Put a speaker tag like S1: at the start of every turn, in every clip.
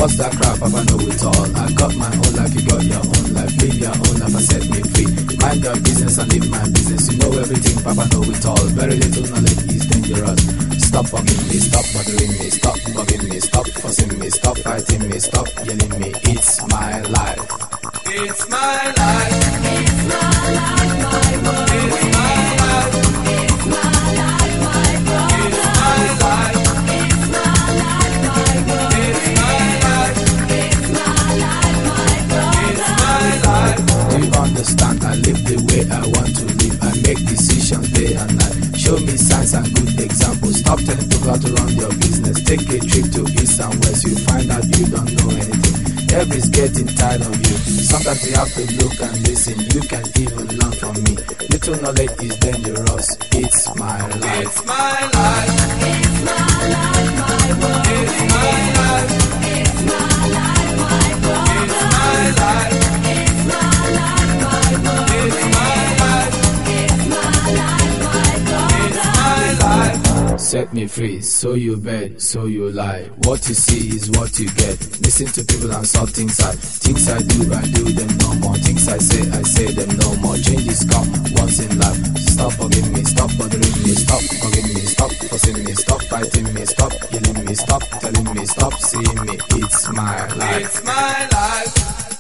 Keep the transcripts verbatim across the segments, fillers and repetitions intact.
S1: What's that crap? Papa know it all. I got my own life, you got your own life. Live your own life and set me free. Mind your business and live my business. You know everything, Papa know it all. Very little knowledge is dangerous. Stop bugging me, stop bothering me, stop bugging me, stop fussing me, stop fighting me, stop yelling me. It's my life.
S2: It's my life.
S3: It's my life, my world.
S2: It's my life.
S3: It's my life, my brother.
S2: It's my life.
S3: It's my life, my world.
S2: It's my life.
S3: It's my life, my brother.
S2: It's my life.
S1: Do you understand? I live the way I want to live. I make decisions day and night. Show me signs and good examples. Stop telling people how to run your business. Take a trip to east and west. You find out you don't know anything. Everybody's getting tired of you. Sometimes you have to look and listen. You can even learn from me. Little knowledge is dangerous. It's my life.
S2: It's my life.
S3: It's my life, my world.
S2: It's my life.
S3: It's my life, my brother.
S2: It's my life.
S3: It's my life, my world.
S2: It's my life.
S3: It's my life, my
S2: It's
S3: brother.
S2: my life.
S1: Set me free, so you beg, so you lie. What you see is what you get. Listen to people and saw things I Things I do, I do them no more. Things I say, I say them no more. Changes come once in life. Stop bugging me, stop bothering me, stop bugging me, stop fussing me, stop fighting me, stop yelling me, stop telling me, stop seeing me. It's my life.
S2: It's my life.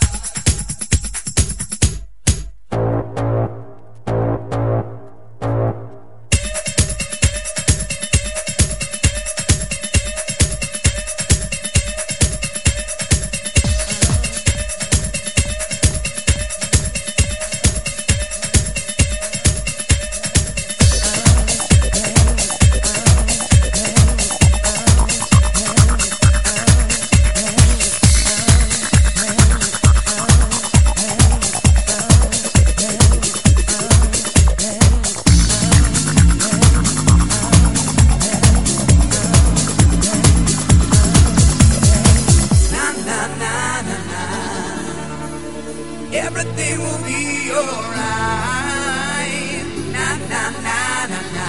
S2: Everything will be alright. Na na na na na.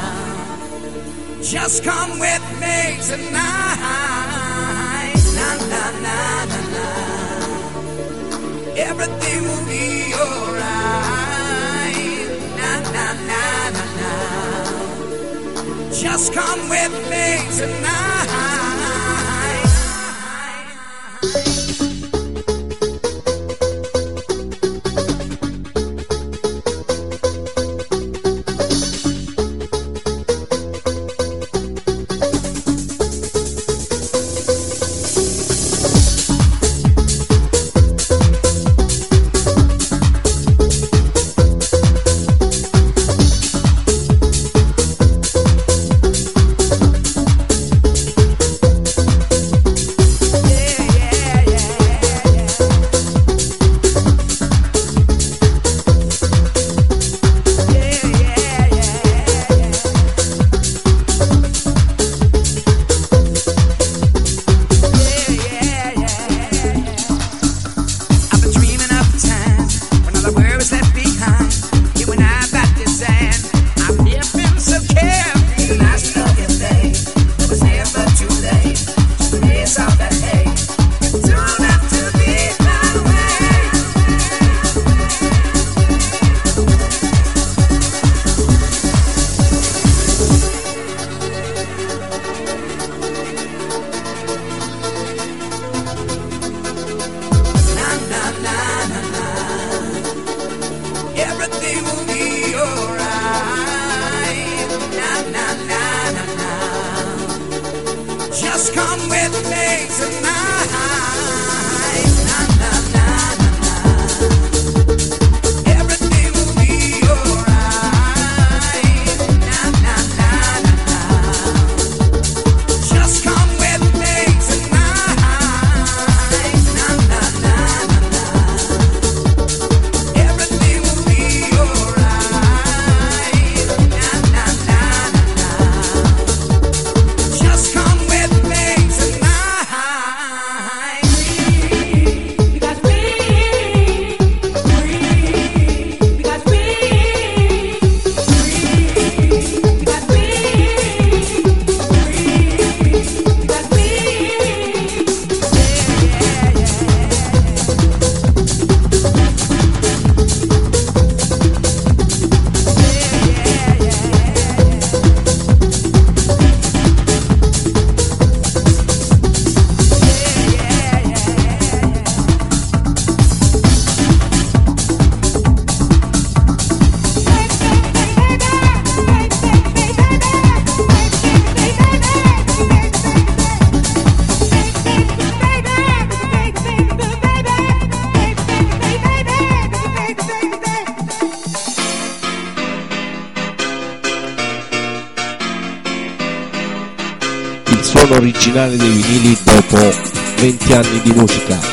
S2: Just come with me tonight. Na na na na na. Everything will be alright. Na na na na na. Just come with me tonight.
S4: suono originale dei vinili dopo venti anni di musica.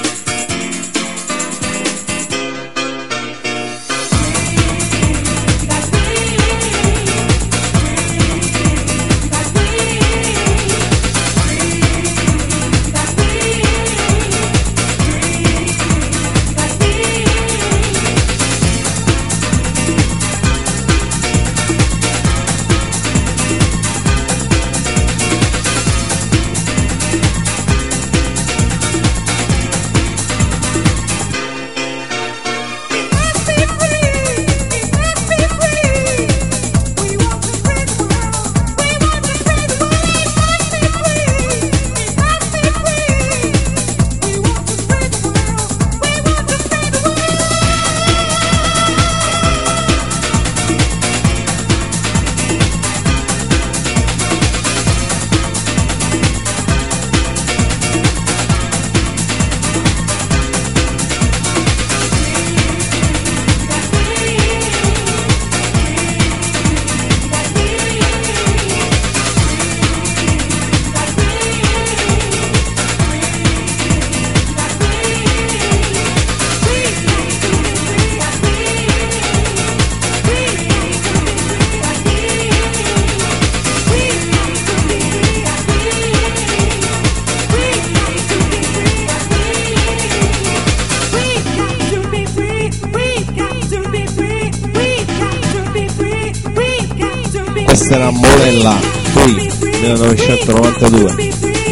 S4: Questa era Molella, qui millenovecentonovantadue.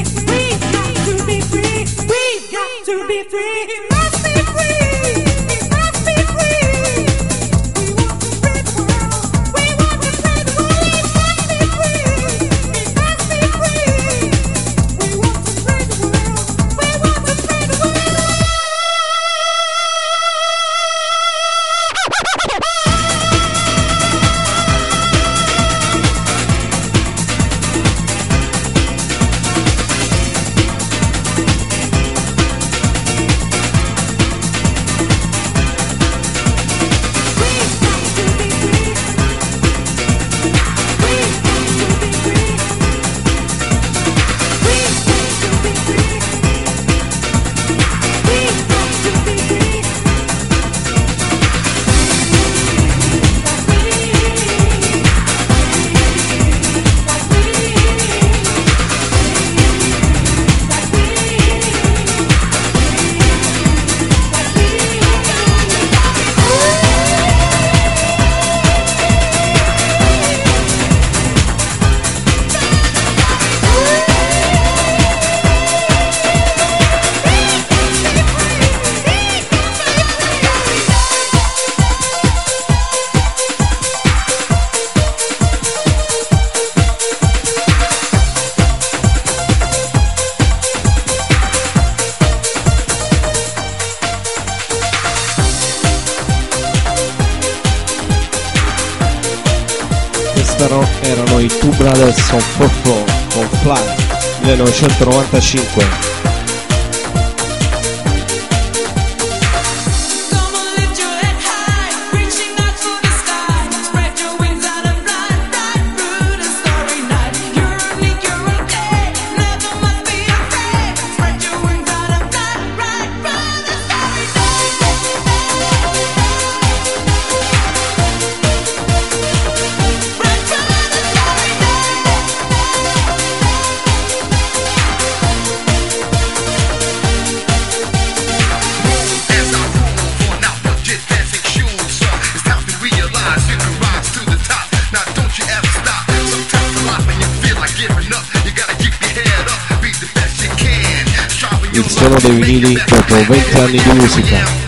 S4: Erano i Two Brothers on four four con Fly millenovecentonovantacinque. Il suono dei vinili dopo venti anni di musica.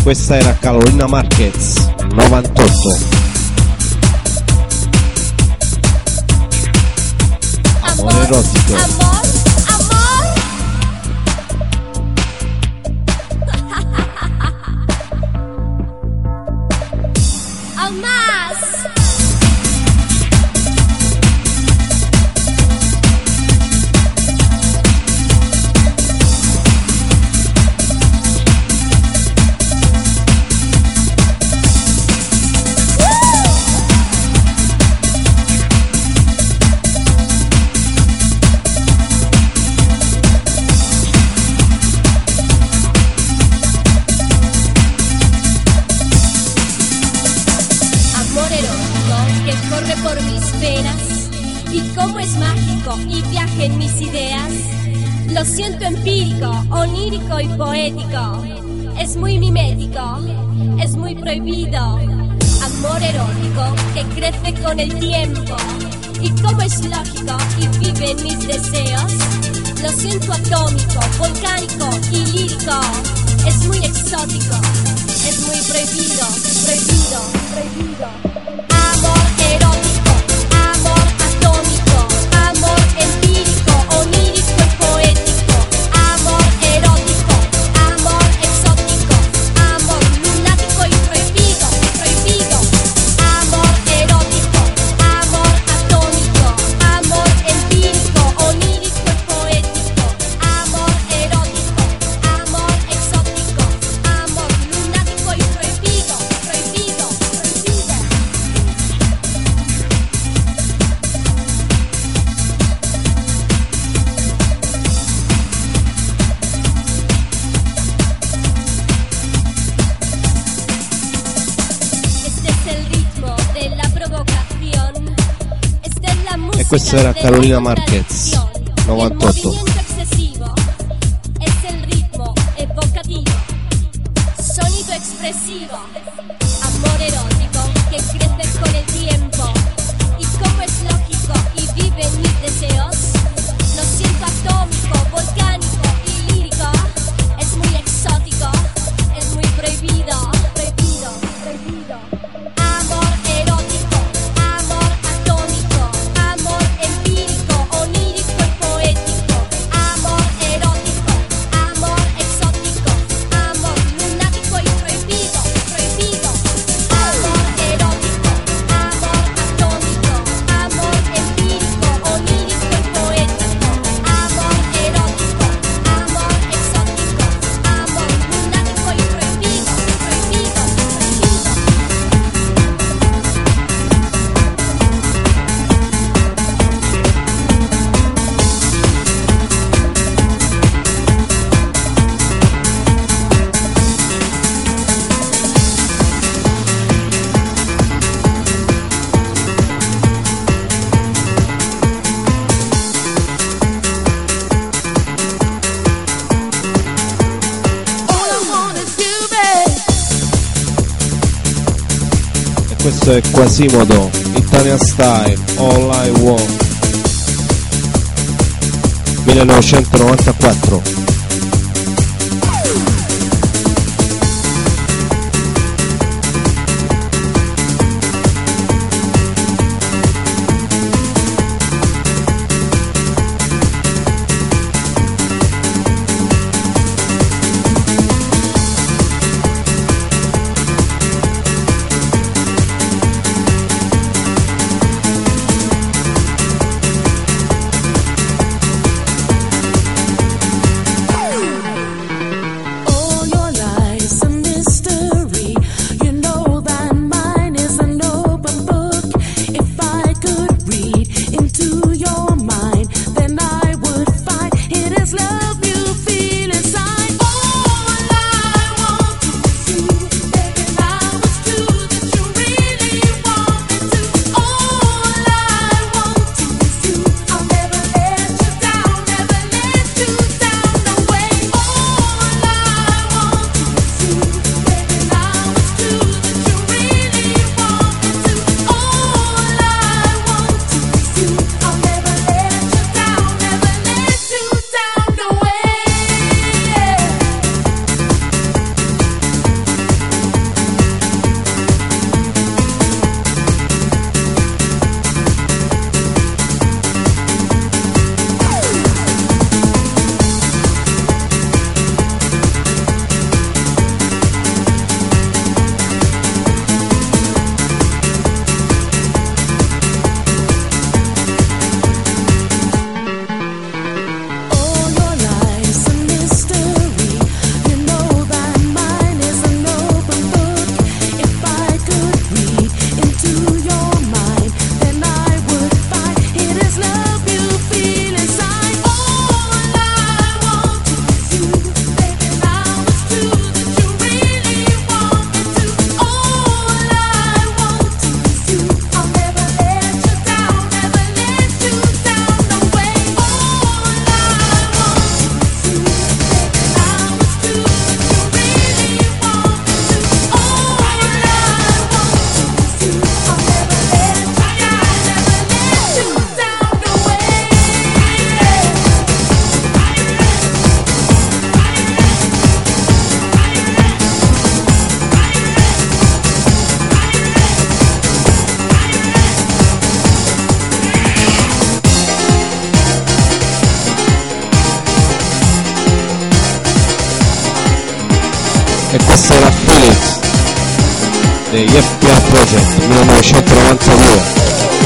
S4: Questa era Carolina Marquez, novantotto. Amore erotico.
S3: Amor, amor. Aún más. Por mis venas y cómo es mágico y viaja en mis ideas. Lo siento empírico, onírico y poético. Es muy mimético, es muy prohibido. Amor erótico que crece con el tiempo y cómo es lógico y vive en mis deseos. Lo siento atómico, volcánico y lírico. Es muy exótico, es muy prohibido, prohibido, prohibido. Amor erótico, amor atómico, amor empírico, onírico y poético, amor erótico, amor exótico, amor lunático y prohibido, prohibido, amor erótico, amor atómico, amor empírico, onírico y poético, amor erótico, amor exótico, amor lunático y prohibido, prohibido, prohibido.
S4: E questa era Carolina Marquez, novantotto.
S3: Es el ritmo evocativo, sonido expresivo, amor erótico que crece con el tiempo y como es lógico y vive en mis deseos. Lo siento atómico, volcánico y lírico, es muy exótico, es muy prohibido, prohibido, prohibido. Amor erótico, amor atómico, amor empírico, onírico y poético, amor erótico, amor exótico, amor lunático y prohibido, prohibido. Amor erótico, amor atómico, amor empírico, onírico y poético, amor erótico, amor exótico, amor lunático y prohibido, prohibido, prohibido.
S4: E questo è Quasimodo, Italian Style, All I Want, millenovecentonovantaquattro. degli F P A Project millenovecentonovantadue.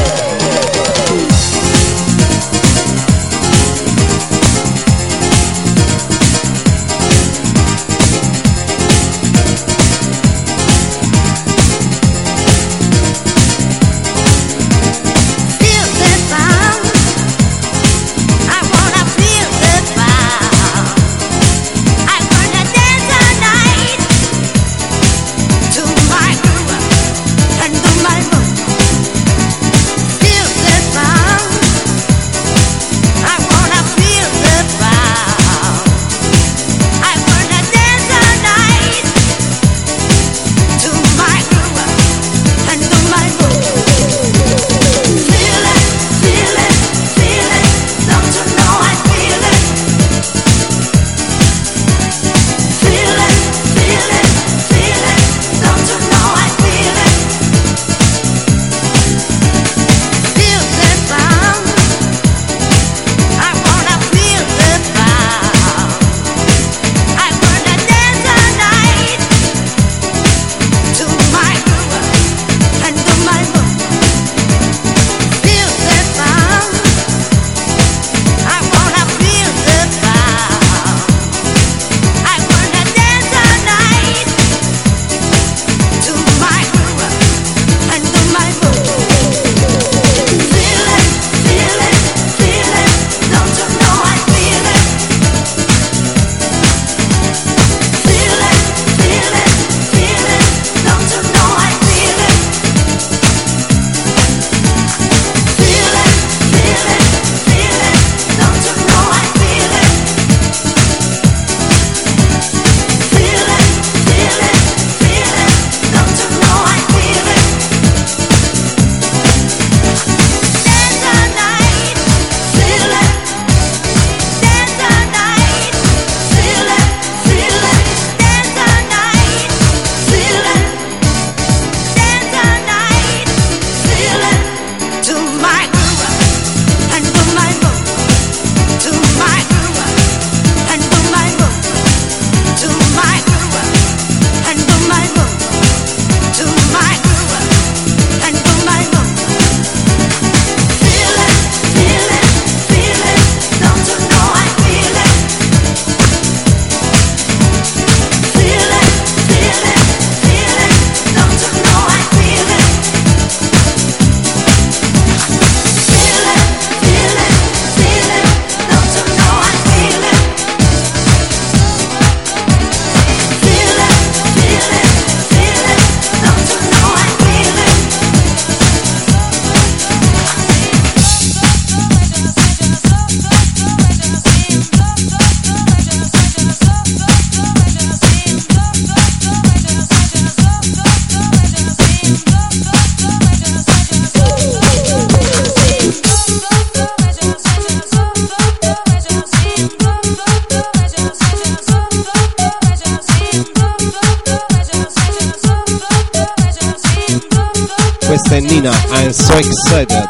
S4: Questa è Nina, I'm so excited,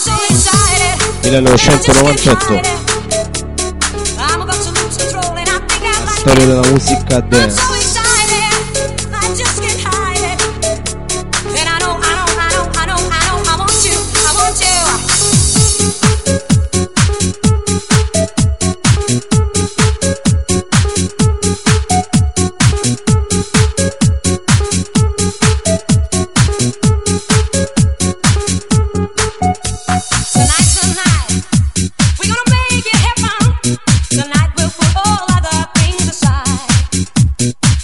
S4: millenovecentonovantotto. La storia della musica dance.
S5: Tonight we'll put all other things aside.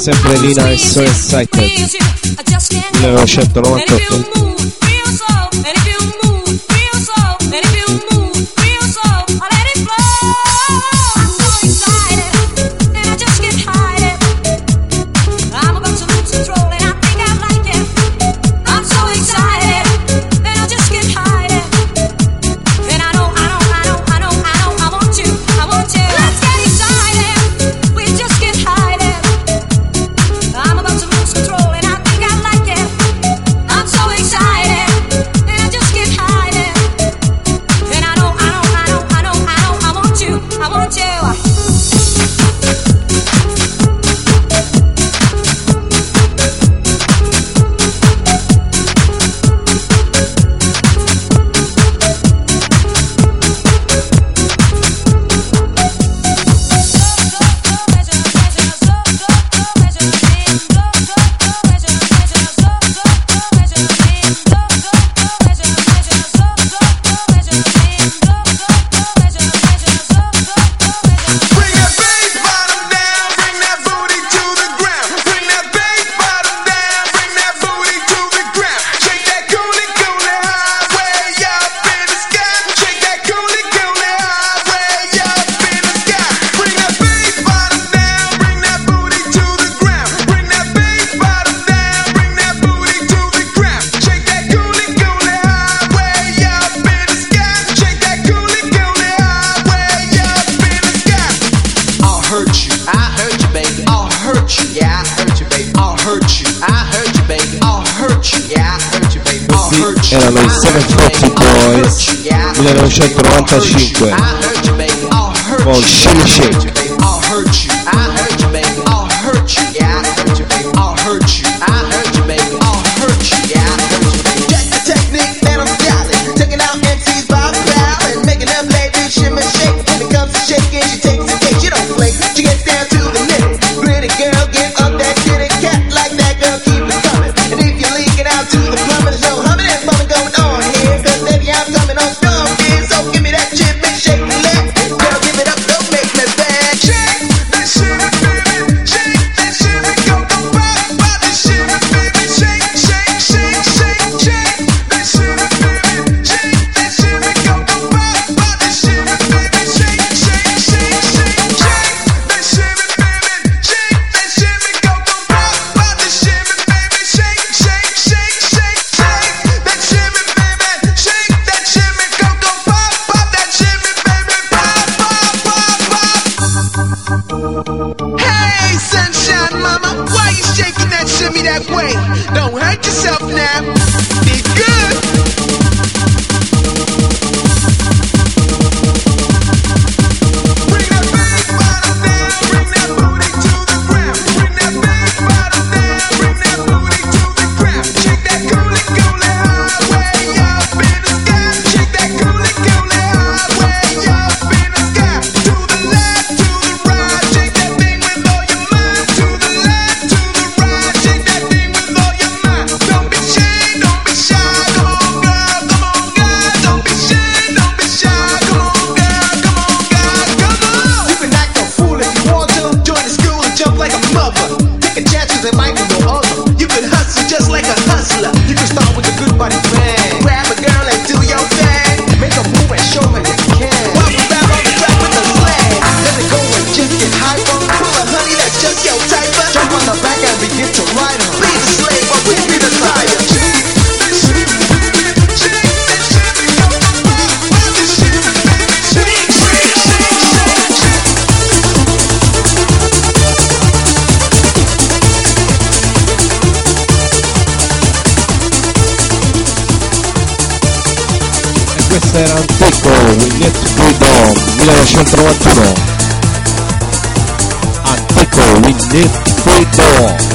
S4: sempre Lina e So Excited, millenovecentonovantotto. Erano i Seven Forty Boys millenovecentonovantacinque con Shimmy Shake. Questa era Anteco, We Let Freedom, millenovecentonovantuno. Anteco, We Let Freedom.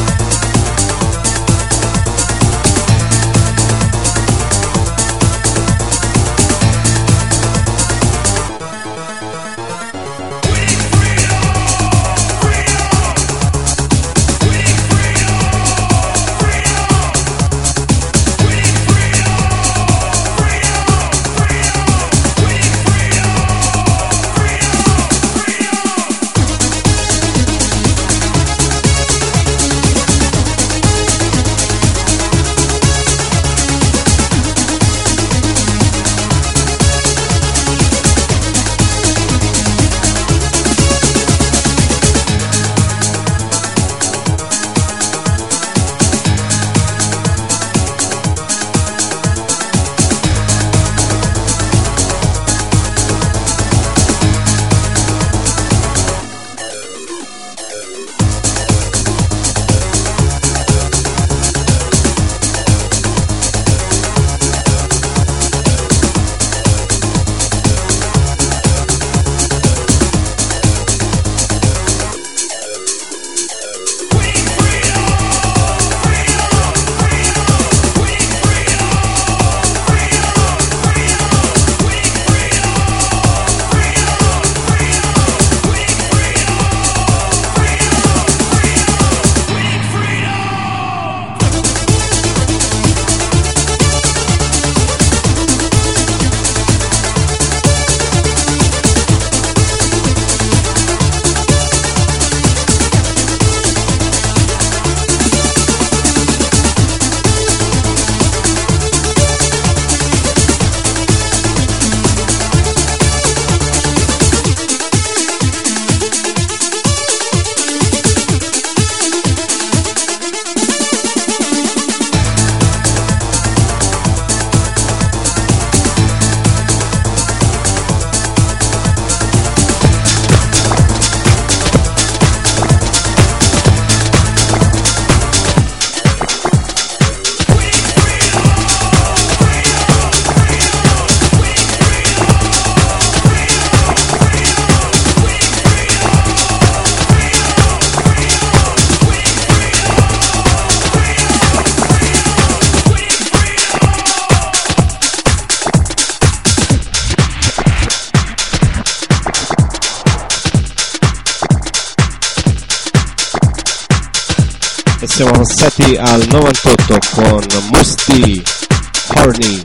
S4: siamo passati al novantotto con Musty Horny,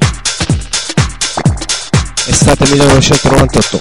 S4: estate millenovecentonovantotto.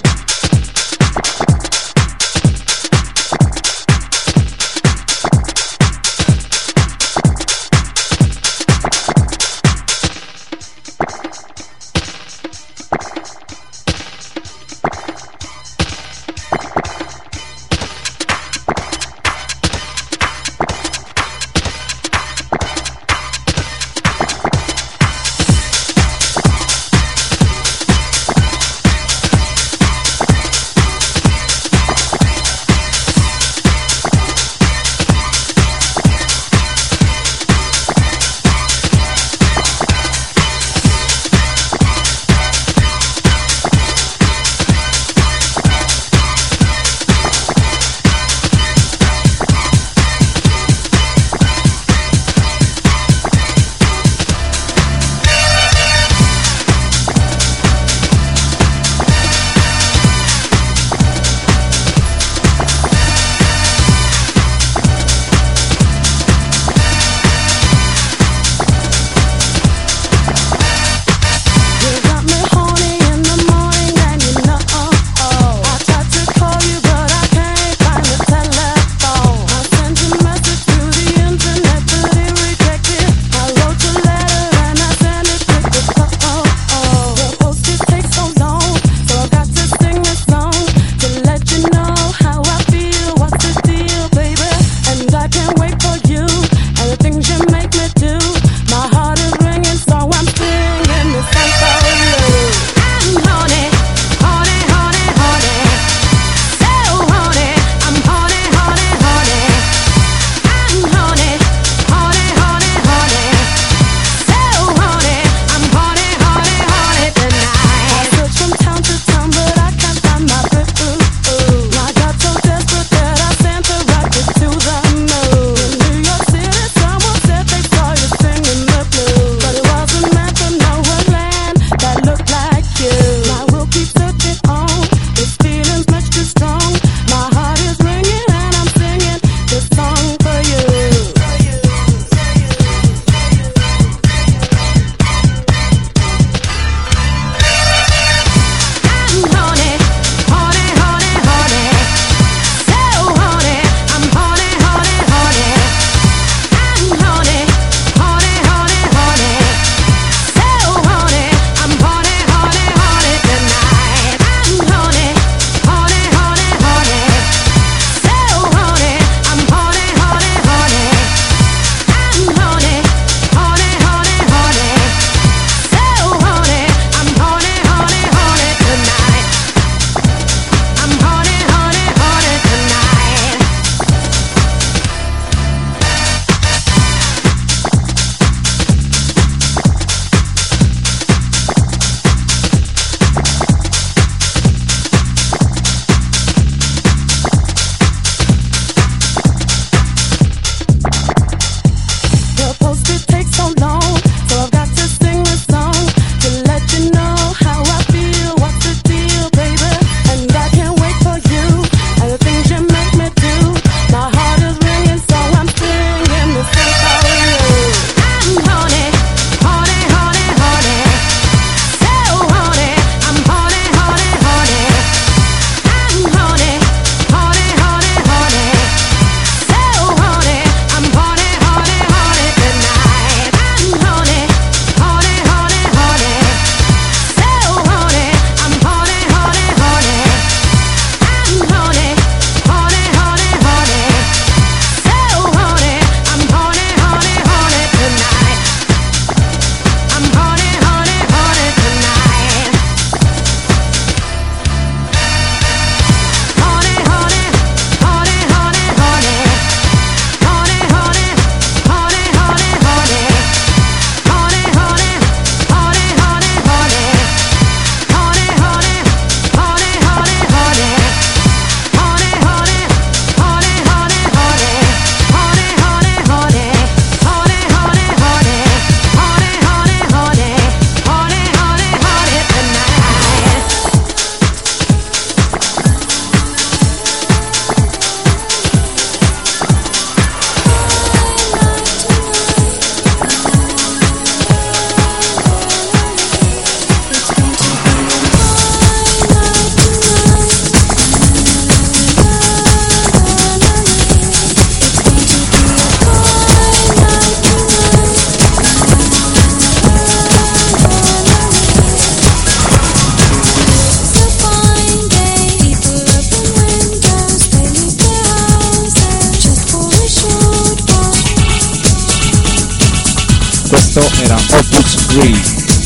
S4: questo era Opus Free,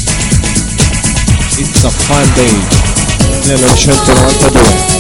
S4: It's a Fun Day, millenovecentonovantadue.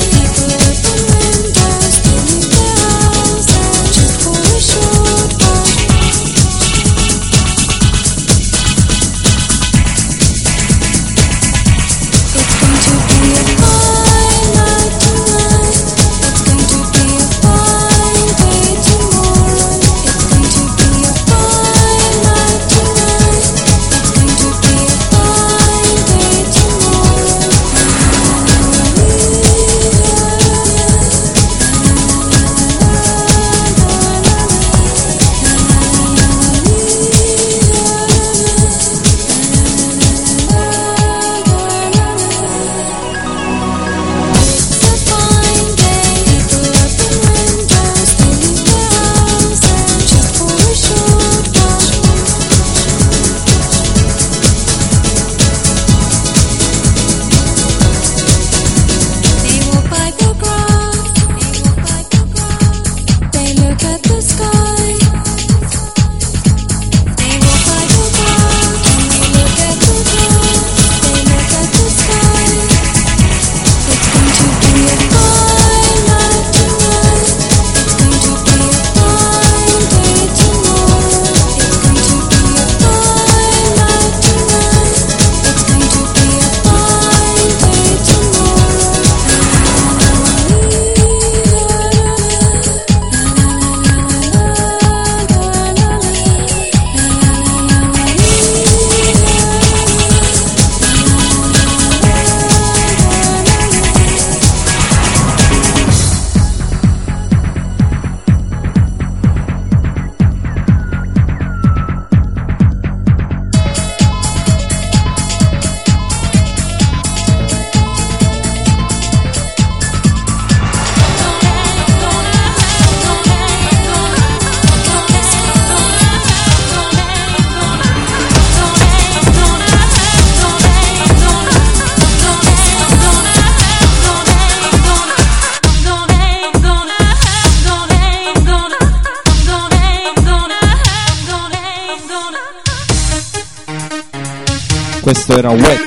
S4: Questo era Wet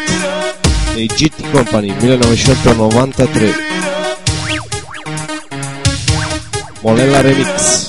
S4: dei G T Company, millenovecentonovantatré. Molella Remix.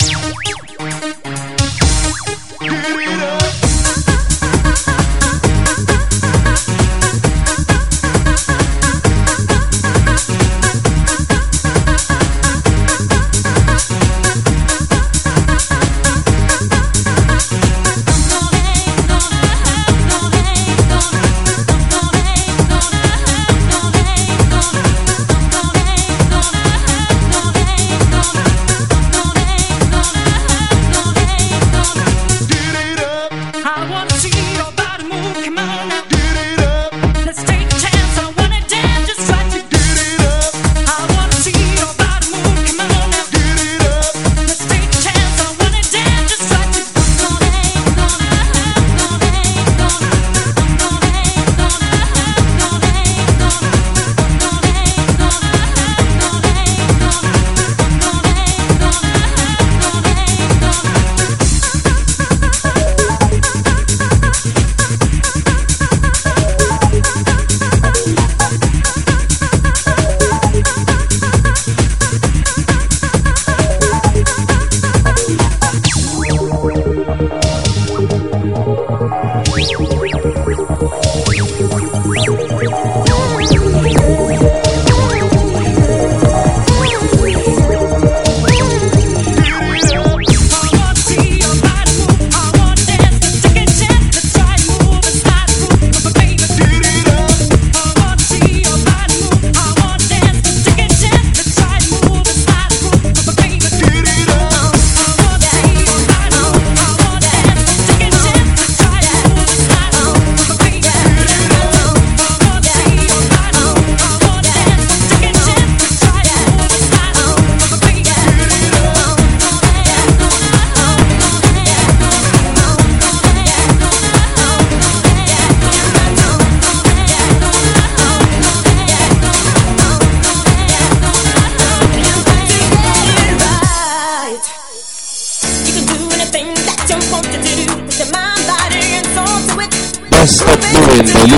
S5: Gonna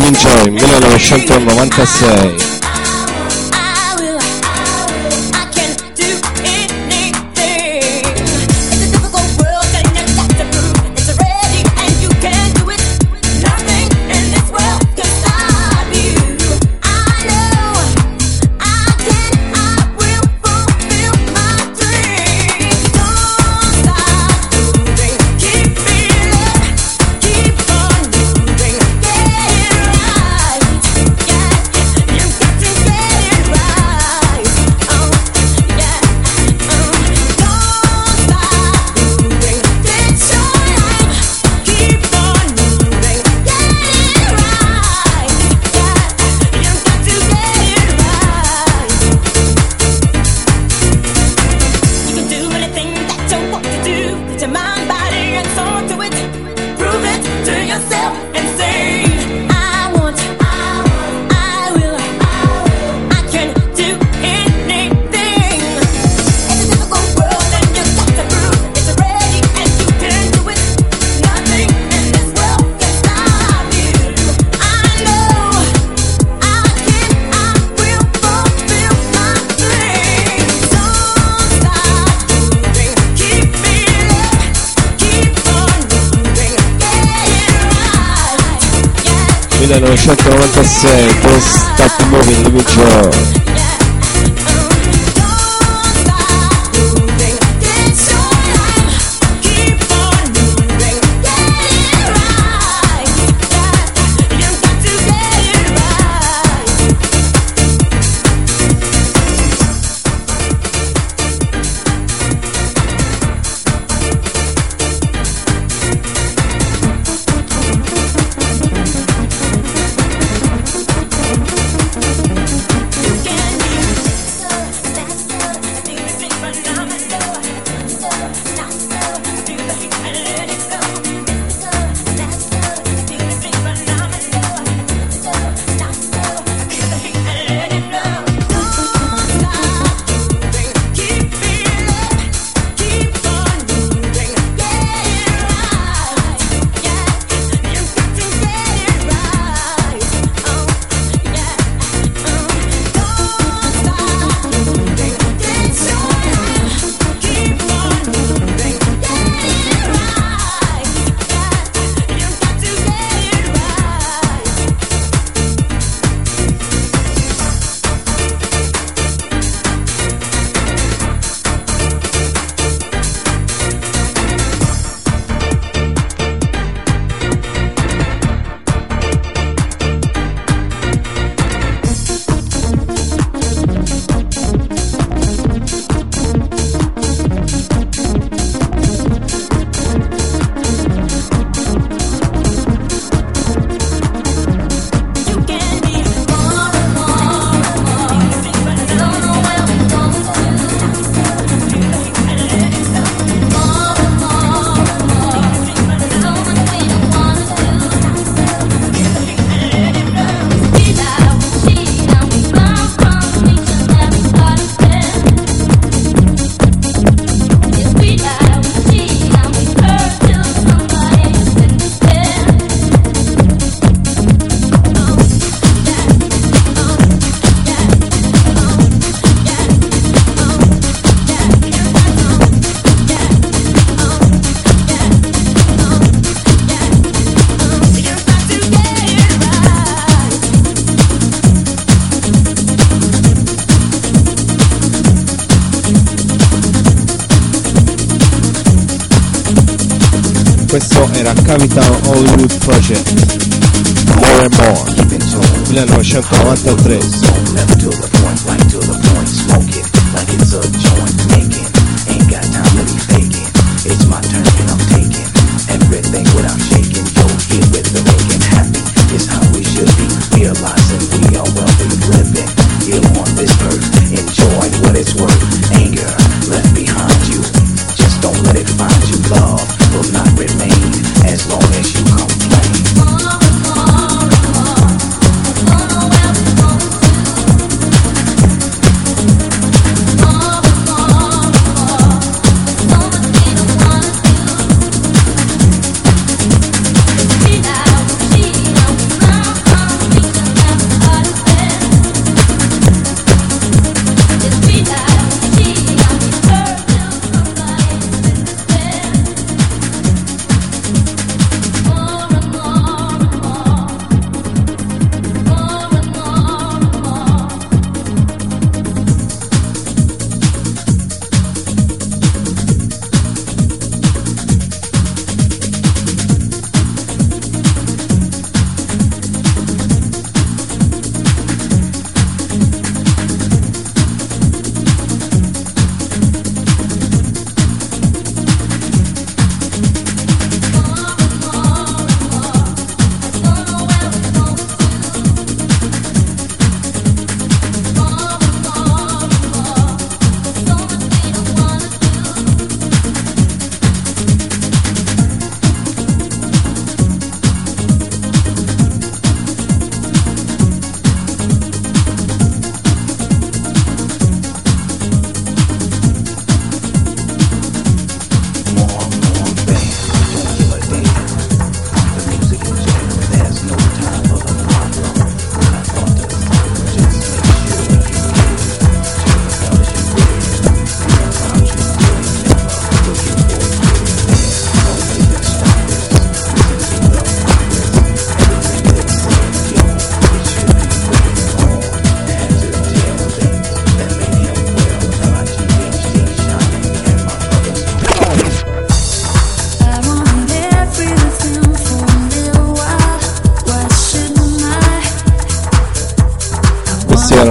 S4: Living Joy, millenovecentonovantasei. millenovecentonovantasei, Don't Stop Moving, Living Joy. Questo era Capital Hollywood Project, More and More, millenovecentonovantatré.
S5: Oh,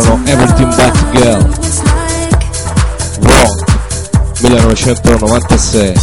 S4: erano Everything But Girl, Wrong, millenovecentonovantasei.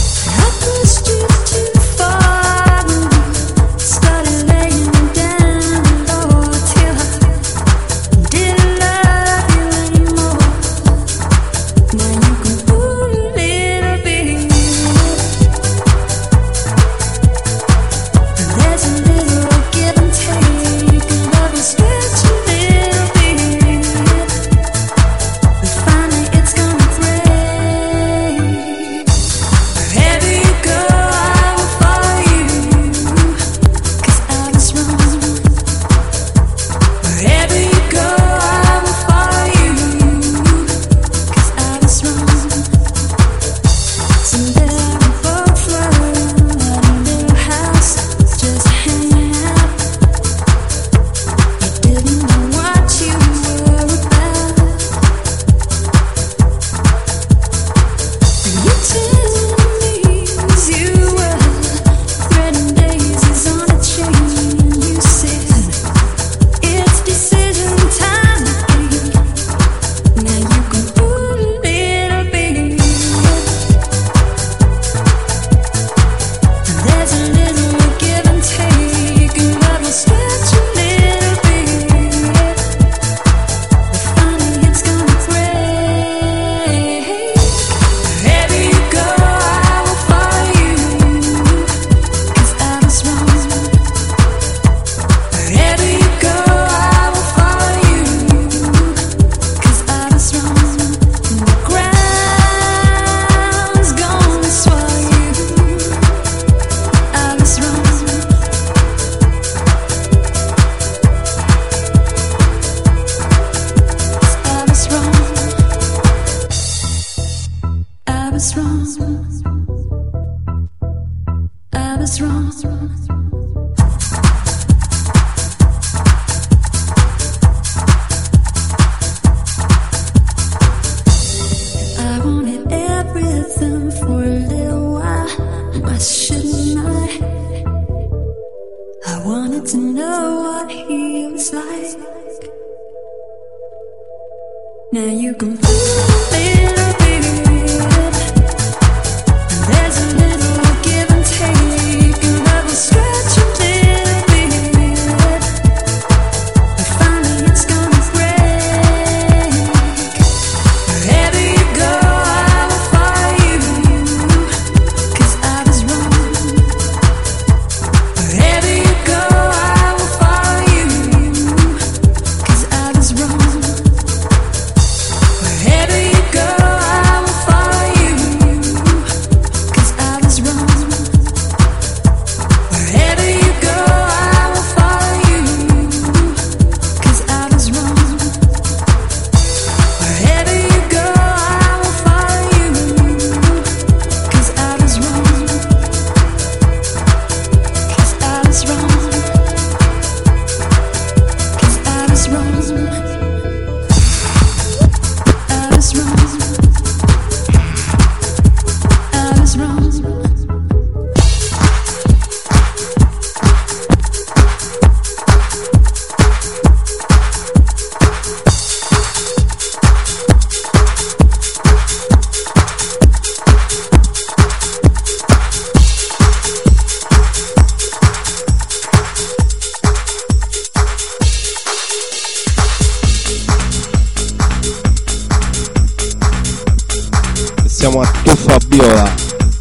S4: Siamo a Tuffa Viola,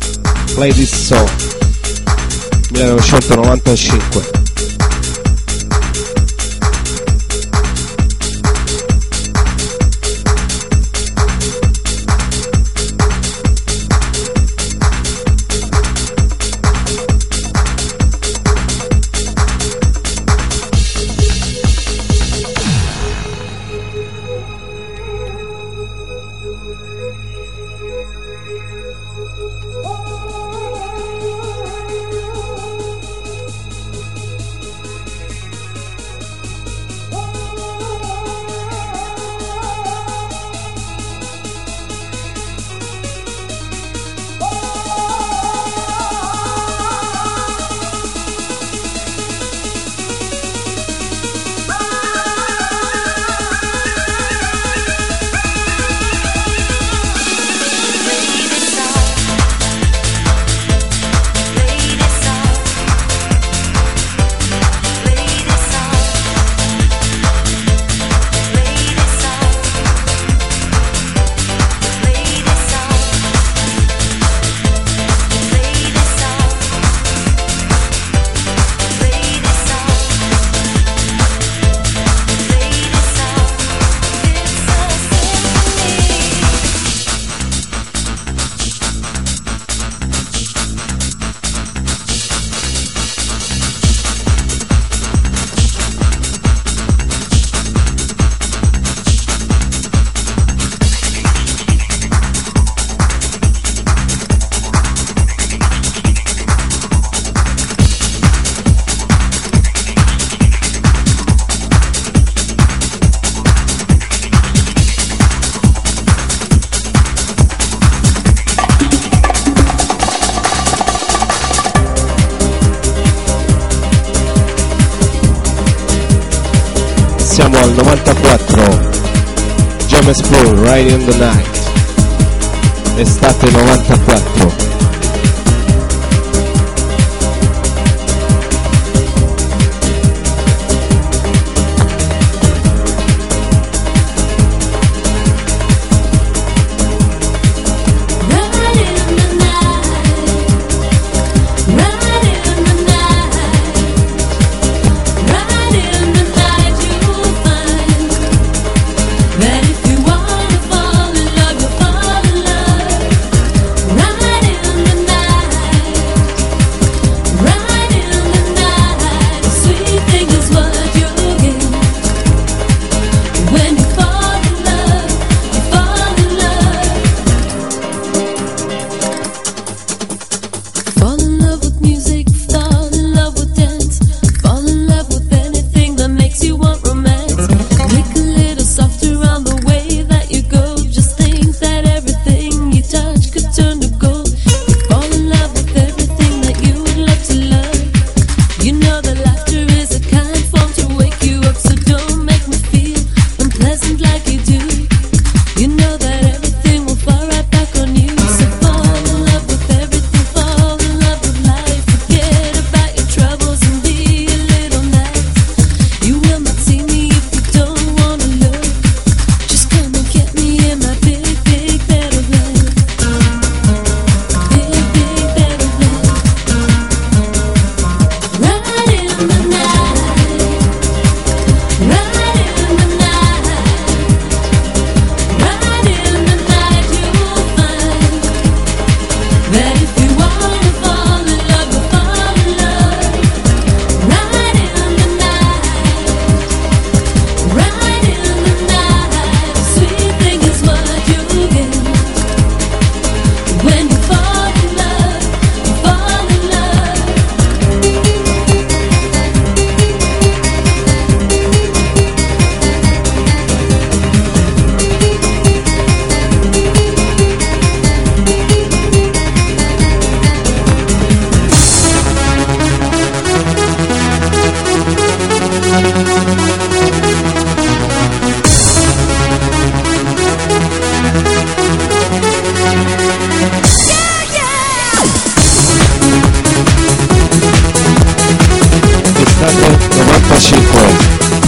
S4: Play This Song, millenovecentonovantacinque. al novantaquattro. James Brown, Riding the Night, estate novantaquattro.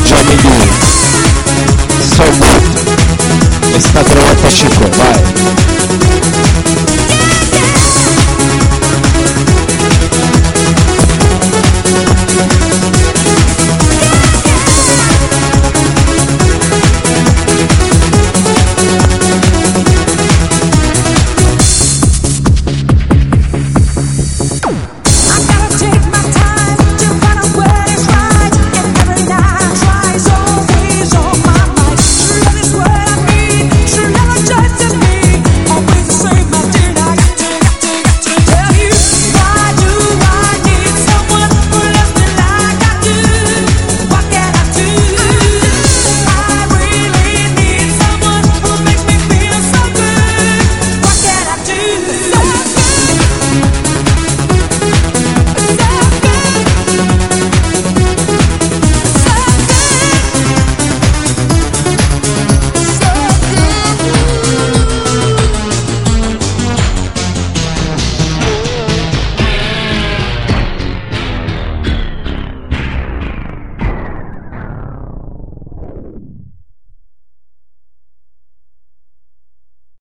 S4: novantacinque, vai.